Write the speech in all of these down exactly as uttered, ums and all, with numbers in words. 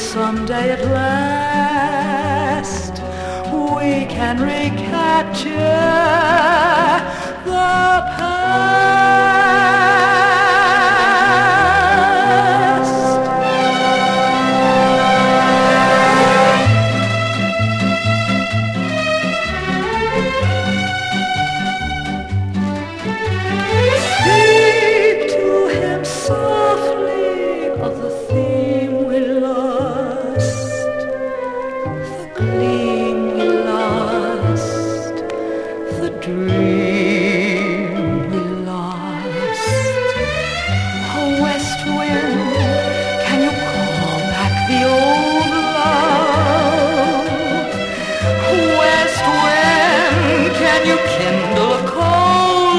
someday at last we can recapture the Speak to him softly of the theme we lost, the gleam we lost, the dream we lost. Oh, west wind, can you call back the old love? West wind, can you kindle a cold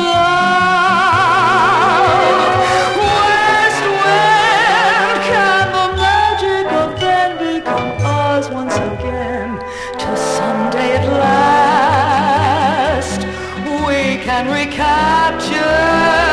love? West wind, can the magic of then become ours once again? Till someday at last we can recapture